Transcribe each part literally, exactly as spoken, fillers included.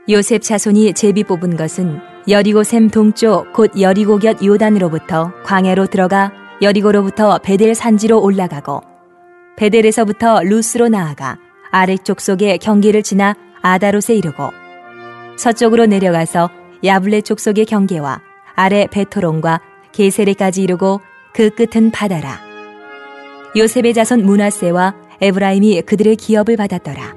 요셉 자손이 제비 뽑은 것은 여리고샘 동쪽 곧 여리고 곁 요단으로부터 광야로 들어가 여리고로부터 베델 산지로 올라가고 베델에서부터 루스로 나아가 아렉 족속의 경계를 지나 아다롯에 이르고 서쪽으로 내려가서 야블레 족속의 경계와 아래 베토론과 게세레까지 이르고 그 끝은 바다라. 요셉의 자손 므낫세와 에브라임이 그들의 기업을 받았더라.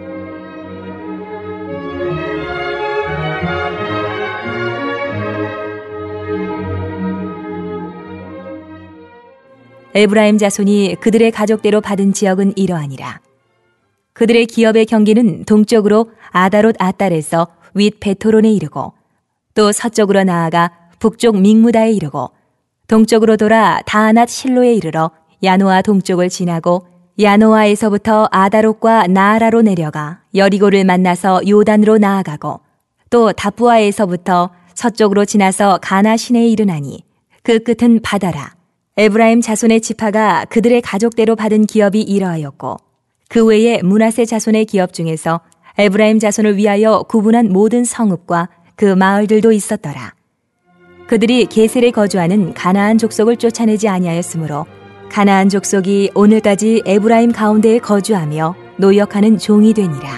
에브라임 자손이 그들의 가족대로 받은 지역은 이러하니라. 그들의 기업의 경계는 동쪽으로 아다롯 아딸에서 윗 베토론에 이르고 또 서쪽으로 나아가 북쪽 믹무다에 이르고 동쪽으로 돌아 다아낫 실로에 이르러 야노아 동쪽을 지나고 야노아에서부터 아다롯과 나아라로 내려가 여리고를 만나서 요단으로 나아가고 또 다부아에서부터 서쪽으로 지나서 가나 시내에 이르나니 그 끝은 바다라. 에브라임 자손의 지파가 그들의 가족대로 받은 기업이 이러하였고 그 외에 므낫세 자손의 기업 중에서 에브라임 자손을 위하여 구분한 모든 성읍과 그 마을들도 있었더라. 그들이 게셀에 거주하는 가나안 족속을 쫓아내지 아니하였으므로 가나안 족속이 오늘까지 에브라임 가운데에 거주하며 노역하는 종이 되니라.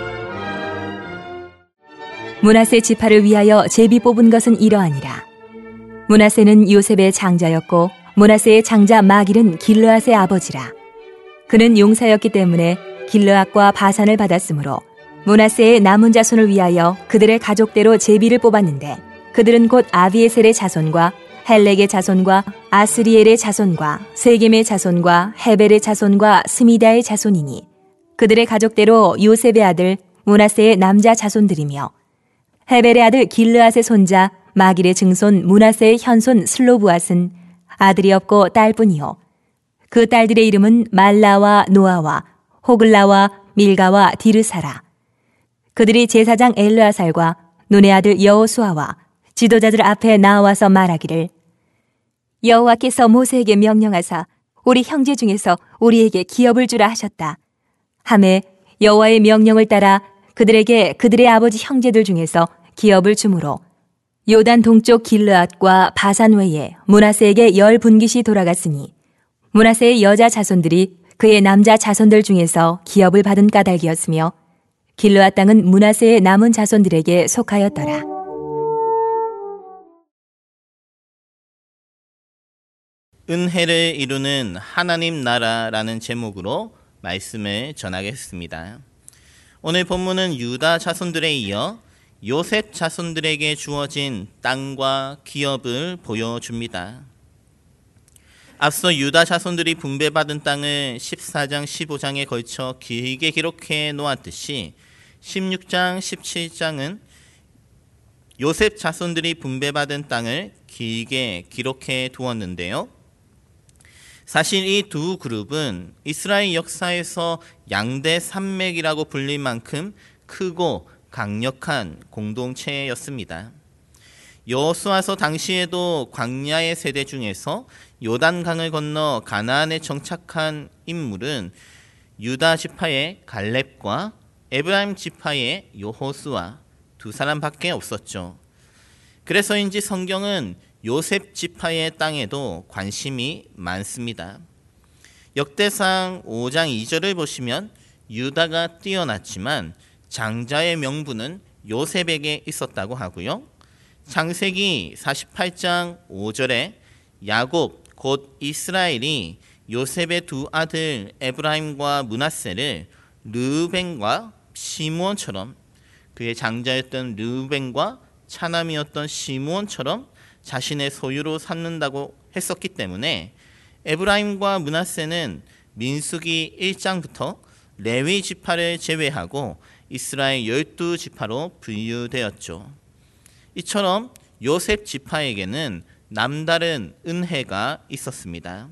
므낫세 지파를 위하여 제비 뽑은 것은 이러하니라. 므낫세는 요셉의 장자였고 므낫세의 장자 마길은 길르앗의 아버지라. 그는 용사였기 때문에 길르앗과 바산을 받았으므로 므낫세의 남은 자손을 위하여 그들의 가족대로 제비를 뽑았는데 그들은 곧 아비에셀의 자손과 헬렉의 자손과 아스리엘의 자손과 세겜의 자손과 헤벨의 자손과 스미다의 자손이니 그들의 가족대로 요셉의 아들 므낫세의 남자 자손들이며 헤벨의 아들 길르앗의 손자 마길의 증손 므낫세의 현손 슬로브앗은 아들이 없고 딸뿐이요 그 딸들의 이름은 말라와 노아와 호글라와 밀가와 디르사라. 그들이 제사장 엘르아살과 눈의 아들 여호수아와 지도자들 앞에 나와서 말하기를 여호와께서 모세에게 명령하사 우리 형제 중에서 우리에게 기업을 주라 하셨다. 하매 여호와의 명령을 따라 그들에게 그들의 아버지 형제들 중에서 기업을 주므로 요단 동쪽 길르앗과 바산 외에 므낫세에게 열 분깃이 돌아갔으니 므낫세의 여자 자손들이 그의 남자 자손들 중에서 기업을 받은 까닭이었으며 길르앗 땅은 므낫세의 남은 자손들에게 속하였더라. 은혜를 이루는 하나님 나라라는 제목으로 말씀을 전하겠습니다. 오늘 본문은 유다 자손들에 이어 요셉 자손들에게 주어진 땅과 기업을 보여줍니다. 앞서 유다 자손들이 분배받은 땅을 십사 장, 십오 장에 걸쳐 길게 기록해 놓았듯이 십육 장, 십칠 장은 요셉 자손들이 분배받은 땅을 길게 기록해 두었는데요. 사실 이 두 그룹은 이스라엘 역사에서 양대 산맥이라고 불릴 만큼 크고 강력한 공동체였습니다. 여호수아서 당시에도 광야의 세대 중에서 요단강을 건너 가나안에 정착한 인물은 유다 지파의 갈렙과 에브라임 지파의 여호수아 두 사람밖에 없었죠. 그래서인지 성경은 요셉 지파의 땅에도 관심이 많습니다. 역대상 오 장 이 절을 보시면 유다가 뛰어났지만 장자의 명분은 요셉에게 있었다고 하고요. 창세기 사십팔 장 오 절에 야곱 곧 이스라엘이 요셉의 두 아들 에브라임과 므낫세를 르우벤과 시므온처럼 그의 장자였던 르우벤과 차남이었던 시므온처럼 자신의 소유로 삼는다고 했었기 때문에 에브라임과 므낫세는 민수기 일 장부터 레위 지파를 제외하고 이스라엘 열두 지파로 분류되었죠. 이처럼 요셉 지파에게는 남다른 은혜가 있었습니다.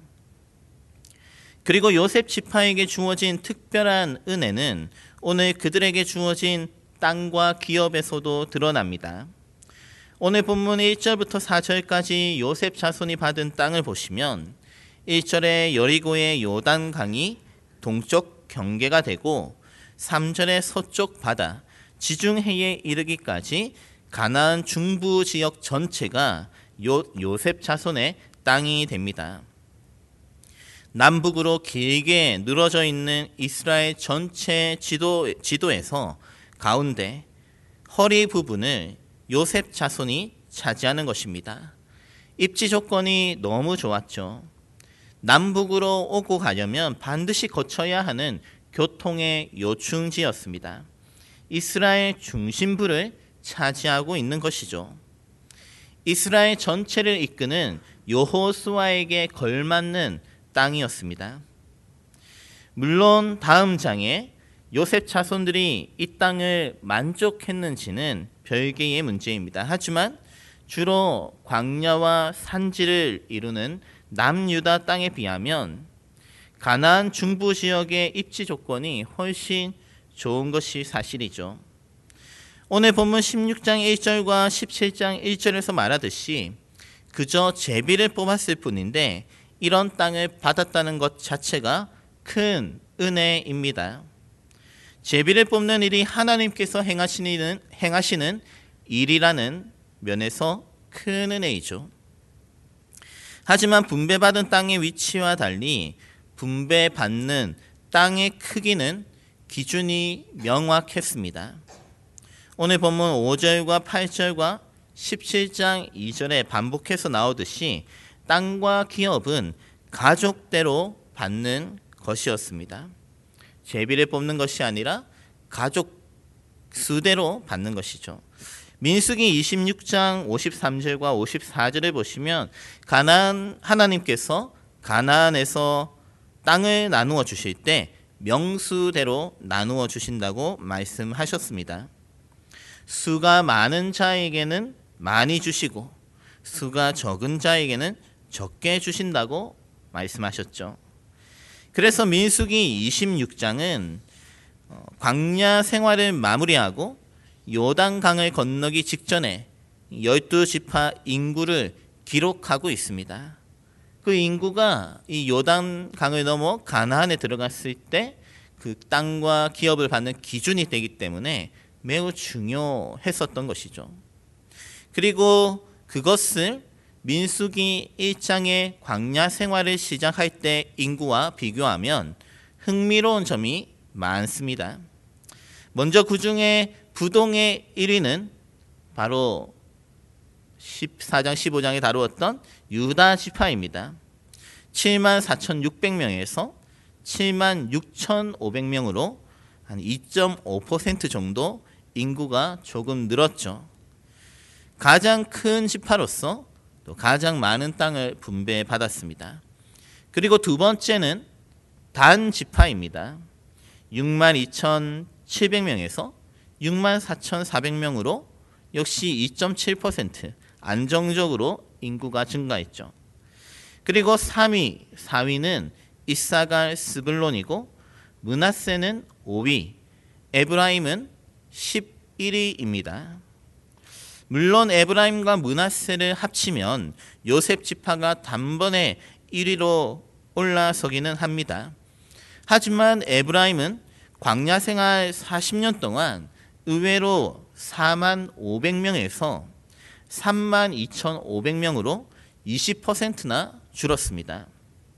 그리고 요셉 지파에게 주어진 특별한 은혜는 오늘 그들에게 주어진 땅과 기업에서도 드러납니다. 오늘 본문 일 절부터 사 절까지 요셉 자손이 받은 땅을 보시면 일 절에 여리고의 요단강이 동쪽 경계가 되고 삼 절의 서쪽 바다, 지중해에 이르기까지 가나안 중부 지역 전체가 요, 요셉 자손의 땅이 됩니다. 남북으로 길게 늘어져 있는 이스라엘 전체 지도, 지도에서 가운데 허리 부분을 요셉 자손이 차지하는 것입니다. 입지 조건이 너무 좋았죠. 남북으로 오고 가려면 반드시 거쳐야 하는 교통의 요충지였습니다. 이스라엘 중심부를 차지하고 있는 것이죠. 이스라엘 전체를 이끄는 여호수아에게 걸맞는 땅이었습니다. 물론 다음 장에 요셉 자손들이 이 땅을 만족했는지는 별개의 문제입니다. 하지만 주로 광야와 산지를 이루는 남유다 땅에 비하면 가나안 중부 지역의 입지 조건이 훨씬 좋은 것이 사실이죠. 오늘 본문 십육 장 일 절과 십칠 장 일 절에서 말하듯이 그저 제비를 뽑았을 뿐인데 이런 땅을 받았다는 것 자체가 큰 은혜입니다. 제비를 뽑는 일이 하나님께서 행하시는, 행하시는 일이라는 면에서 큰 은혜이죠. 하지만 분배받은 땅의 위치와 달리 분배받는 땅의 크기는 기준이 명확했습니다. 오늘 본문 오 절과 팔 절과 십칠 장 이 절에 반복해서 나오듯이 땅과 기업은 가족대로 받는 것이었습니다. 제비를 뽑는 것이 아니라 가족 수대로 받는 것이죠. 민수기 이십육 장 오십삼 절과 오십사 절을 보시면 가나안 하나님께서 가나안에서 땅을 나누어 주실 때 명수대로 나누어 주신다고 말씀하셨습니다. 수가 많은 자에게는 많이 주시고 수가 적은 자에게는 적게 주신다고 말씀하셨죠. 그래서 민수기 이십육 장은 광야 생활을 마무리하고 요단강을 건너기 직전에 열두 지파 인구를 기록하고 있습니다. 그 인구가 이 요단강을 넘어 가나안에 들어갔을 때 그 땅과 기업을 받는 기준이 되기 때문에 매우 중요했었던 것이죠. 그리고 그것을 민수기 일 장의 광야 생활을 시작할 때 인구와 비교하면 흥미로운 점이 많습니다. 먼저 그 중에 부동의 일 위는 바로 십사 장 십오 장에 다루었던 유다 지파입니다. 칠만 사천육백 명에서 칠만 육천오백 명으로 한 이 점 오 퍼센트 정도 인구가 조금 늘었죠. 가장 큰 지파로서 또 가장 많은 땅을 분배받았습니다. 그리고 두 번째는 단 지파입니다. 육만 이천칠백 명에서 육만 사천사백 명으로 역시 이 점 칠 퍼센트 안정적으로 인구가 증가했죠. 그리고 삼 위, 사 위는 이사갈 스불론이고 므낫세는 오 위, 에브라임은 십일 위입니다. 물론 에브라임과 므낫세를 합치면 요셉 지파가 단번에 일 위로 올라서기는 합니다. 하지만 에브라임은 광야 생활 사십 년 동안 의외로 사만 오백 명에서 삼만 이천오백 명으로 이십 퍼센트나 줄었습니다.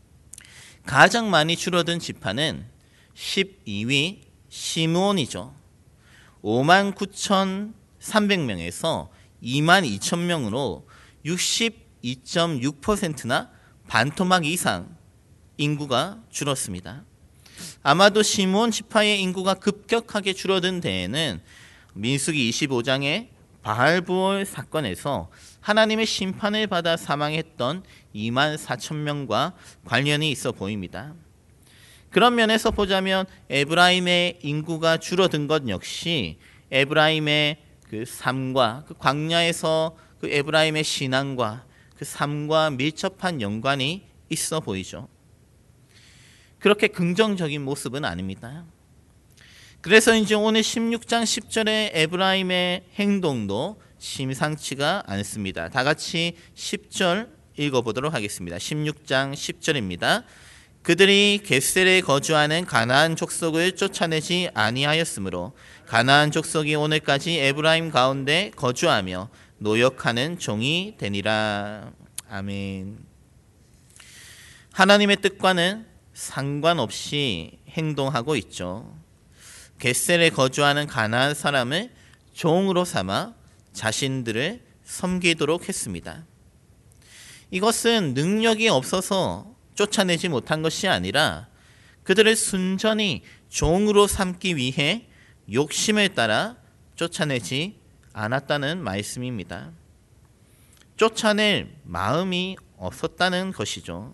가장 많이 줄어든 지파는 십이 위 시므온이죠. 오만 구천삼백 명에서 이만 이천 명으로 육십이 점 육 퍼센트나 반토막 이상 인구가 줄었습니다. 아마도 시므온 지파의 인구가 급격하게 줄어든 데에는 민수기 이십오 장의 바알부올 사건에서 하나님의 심판을 받아 사망했던 이만 사천 명과 관련이 있어 보입니다. 그런 면에서 보자면 에브라임의 인구가 줄어든 것 역시 에브라임의 그 삶과 그 광야에서 그 에브라임의 신앙과 그 삶과 밀접한 연관이 있어 보이죠. 그렇게 긍정적인 모습은 아닙니다. 그래서 이제 오늘 십육 장 십 절의 에브라임의 행동도 심상치가 않습니다. 다 같이 십 절 읽어보도록 하겠습니다. 십육 장 십 절입니다. 그들이 겟셀에 거주하는 가나안 족속을 쫓아내지 아니하였으므로 가나안 족속이 오늘까지 에브라임 가운데 거주하며 노역하는 종이 되니라. 아멘. 하나님의 뜻과는 상관없이 행동하고 있죠. 겟셀에 거주하는 가나안 사람을 종으로 삼아 자신들을 섬기도록 했습니다. 이것은 능력이 없어서 쫓아내지 못한 것이 아니라 그들을 순전히 종으로 삼기 위해 욕심을 따라 쫓아내지 않았다는 말씀입니다. 쫓아낼 마음이 없었다는 것이죠.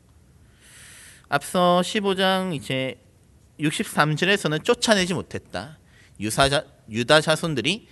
앞서 십오 장 이제 육십삼 절에서는 쫓아내지 못했다. 유사자, 유다 자손들이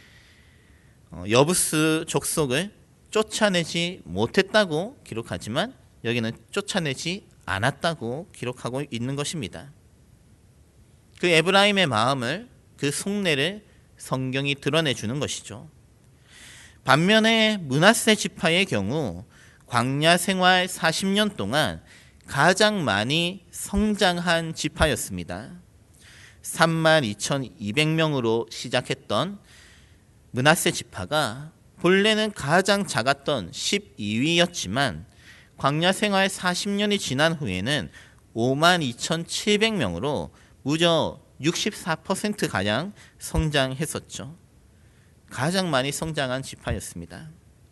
여부스 족속을 쫓아내지 못했다고 기록하지만 여기는 쫓아내지 않았다고 기록하고 있는 것입니다. 그 에브라임의 마음을, 그 속내를 성경이 드러내주는 것이죠. 반면에 므낫세 지파의 경우 광야 생활 사십 년 동안 가장 많이 성장한 지파였습니다. 삼만 이천이백 명으로 시작했던 므낫세 지파가 본래는 가장 작았던 십이 위였지만 광야 생활 사십 년이 지난 후에는 오만 이천칠백 명으로 무려 육십사 퍼센트가량 성장했었죠. 가장 많이 성장한 지파였습니다.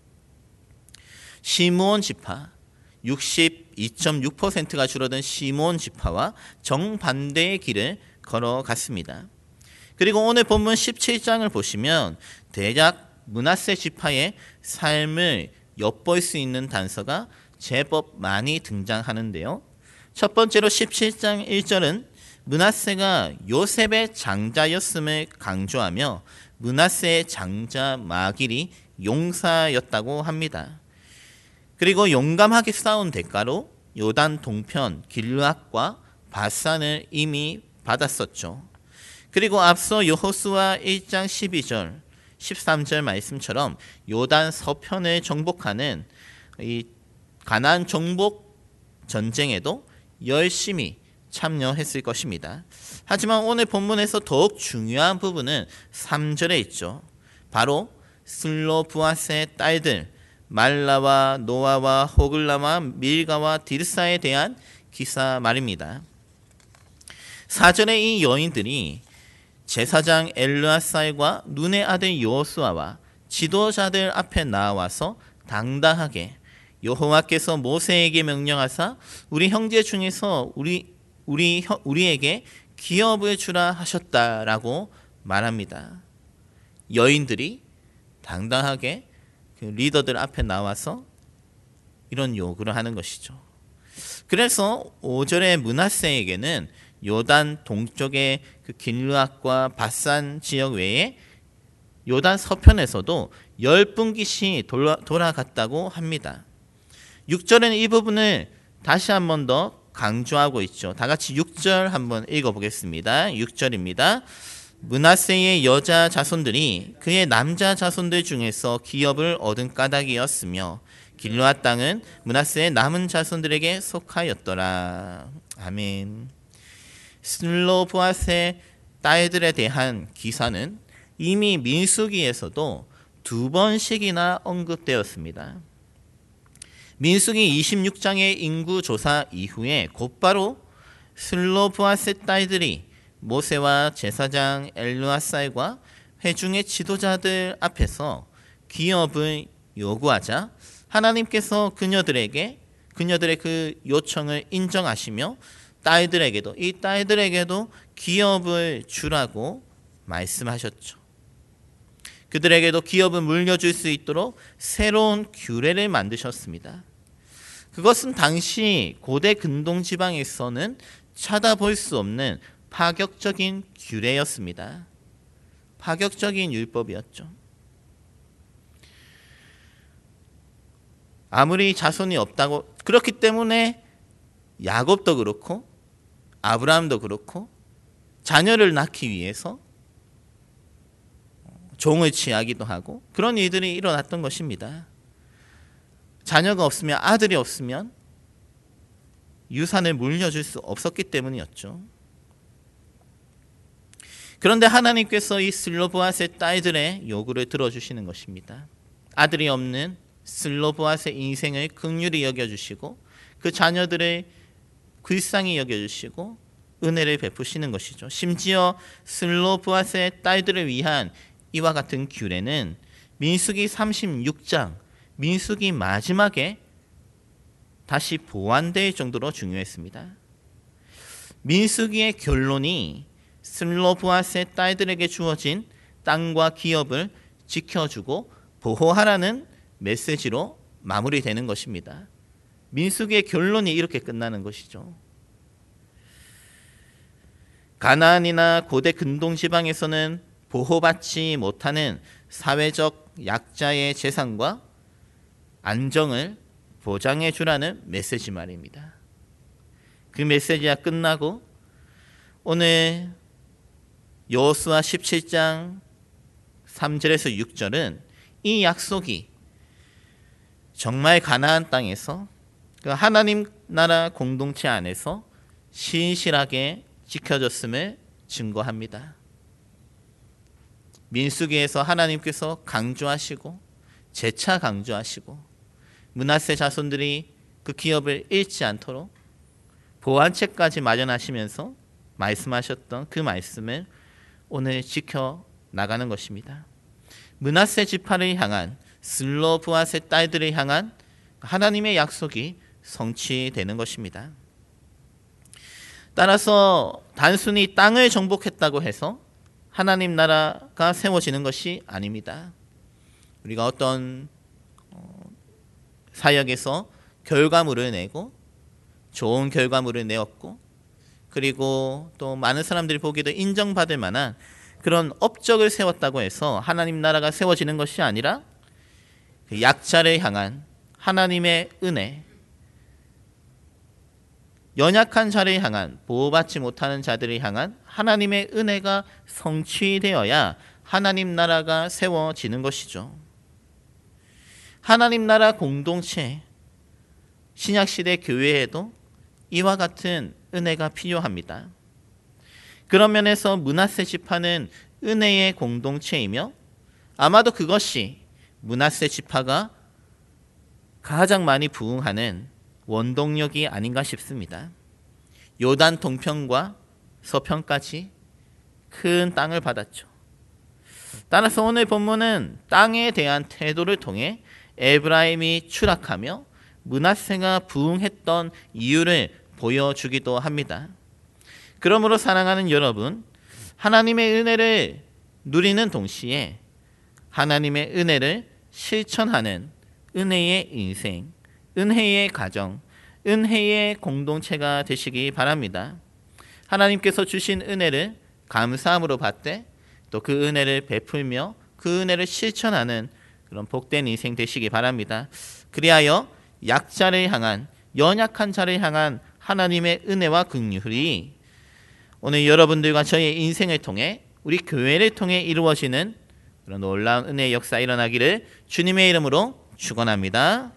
시므온 지파, 육십이 점 육 퍼센트가 줄어든 시므온 지파와 정반대의 길을 걸어갔습니다. 그리고 오늘 본문 십칠 장을 보시면 대략 므낫세 지파의 삶을 엿볼 수 있는 단서가 제법 많이 등장하는데요. 첫 번째로 십칠 장 일 절은 므낫세가 요셉의 장자였음을 강조하며 므낫세의 장자 마길이 용사였다고 합니다. 그리고 용감하게 싸운 대가로 요단 동편 길르앗과 바산을 이미 받았었죠. 그리고 앞서 여호수아 일 장 십이 절, 십삼 절 말씀처럼 요단 서편을 정복하는 이 가나안 정복 전쟁에도 열심히 참여했을 것입니다. 하지만 오늘 본문에서 더욱 중요한 부분은 삼 절에 있죠. 바로 슬로브앗의 딸들 말라와 노아와 호글라와 밀가와 디르사에 대한 기사 말입니다. 사 절에 이 여인들이 제사장 엘르아살과 눈의 아들 여호수아와 지도자들 앞에 나와서 당당하게 여호와께서 모세에게 명령하사 우리 형제 중에서 우리 우리 우리에게 기업을 주라 하셨다라고 말합니다. 여인들이 당당하게 그 리더들 앞에 나와서 이런 요구를 하는 것이죠. 그래서 오 절의 므낫세에게는 요단 동쪽의 그 길르앗과 바산 지역 외에 요단 서편에서도 열 분깃이 돌아, 돌아갔다고 합니다. 육 절에는 이 부분을 다시 한 번 더 강조하고 있죠. 다 같이 육 절 한번 읽어보겠습니다. 육 절입니다. 므낫세의 여자 자손들이 그의 남자 자손들 중에서 기업을 얻은 까닭이었으며 길르앗 땅은 므낫세의 남은 자손들에게 속하였더라. 아멘. 슬로브앗의 딸들에 대한 기사는 이미 민수기에서도 두 번씩이나 언급되었습니다. 민수기 이십육 장의 인구조사 이후에 곧바로 슬로브앗의 딸들이 모세와 제사장 엘르아살과 회중의 지도자들 앞에서 기업을 요구하자 하나님께서 그녀들에게 그녀들의 그 요청을 인정하시며 딸들에게도 이 딸들에게도 기업을 주라고 말씀하셨죠. 그들에게도 기업을 물려줄 수 있도록 새로운 규례를 만드셨습니다. 그것은 당시 고대 근동 지방에서는 찾아볼 수 없는 파격적인 규례였습니다. 파격적인 율법이었죠. 아무리 자손이 없다고 그렇기 때문에 야곱도 그렇고 아브라함도 그렇고 자녀를 낳기 위해서 종을 취하기도 하고 그런 일들이 일어났던 것입니다. 자녀가 없으면 아들이 없으면 유산을 물려줄 수 없었기 때문이었죠. 그런데 하나님께서 이 슬로보앗의 딸들의 요구를 들어주시는 것입니다. 아들이 없는 슬로보앗의 인생을 긍휼히 여겨주시고 그 자녀들을 불쌍히 여겨주시고 은혜를 베푸시는 것이죠. 심지어 슬로보앗의 딸들을 위한 이와 같은 규례는 민수기 삼십육 장, 민수기 마지막에 다시 보완될 정도로 중요했습니다. 민수기의 결론이 슬로보앗의 딸들에게 주어진 땅과 기업을 지켜주고 보호하라는 메시지로 마무리되는 것입니다. 민수기의 결론이 이렇게 끝나는 것이죠. 가나안이나 고대 근동지방에서는 보호받지 못하는 사회적 약자의 재산과 안정을 보장해 주라는 메시지 말입니다. 그 메시지가 끝나고 오늘 여호수아 십칠 장 삼 절에서 육 절은 이 약속이 정말 가나안 땅에서 그 하나님 나라 공동체 안에서 신실하게 지켜졌음을 증거합니다. 민수기에서 하나님께서 강조하시고 재차 강조하시고 므낫세 자손들이 그 기업을 잃지 않도록 보완책까지 마련하시면서 말씀하셨던 그 말씀을 오늘 지켜 나가는 것입니다. 므낫세 지파를 향한 슬로보앗의 딸들을 향한 하나님의 약속이 성취되는 것입니다. 따라서 단순히 땅을 정복했다고 해서 하나님 나라가 세워지는 것이 아닙니다. 우리가 어떤 사역에서 결과물을 내고 좋은 결과물을 내었고 그리고 또 많은 사람들이 보기에도 인정받을 만한 그런 업적을 세웠다고 해서 하나님 나라가 세워지는 것이 아니라 그 약자를 향한 하나님의 은혜, 연약한 자를 향한 보호받지 못하는 자들을 향한 하나님의 은혜가 성취되어야 하나님 나라가 세워지는 것이죠. 하나님 나라 공동체, 신약시대 교회에도 이와 같은 은혜가 필요합니다. 그런 면에서 므낫세 지파는 은혜의 공동체이며 아마도 그것이 므낫세 지파가 가장 많이 부응하는 원동력이 아닌가 싶습니다. 요단 동편과 서편까지 큰 땅을 받았죠. 따라서 오늘 본문은 땅에 대한 태도를 통해 에브라임이 추락하며 므낫세가 부응했던 이유를 보여주기도 합니다. 그러므로 사랑하는 여러분, 하나님의 은혜를 누리는 동시에 하나님의 은혜를 실천하는 은혜의 인생, 은혜의 가정, 은혜의 공동체가 되시기 바랍니다. 하나님께서 주신 은혜를 감사함으로 받되 또 그 은혜를 베풀며 그 은혜를 실천하는 그런 복된 인생 되시기 바랍니다. 그리하여 약자를 향한, 연약한 자를 향한 하나님의 은혜와 긍휼이 오늘 여러분들과 저의 인생을 통해 우리 교회를 통해 이루어지는 그런 놀라운 은혜의 역사 일어나기를 주님의 이름으로 축원합니다.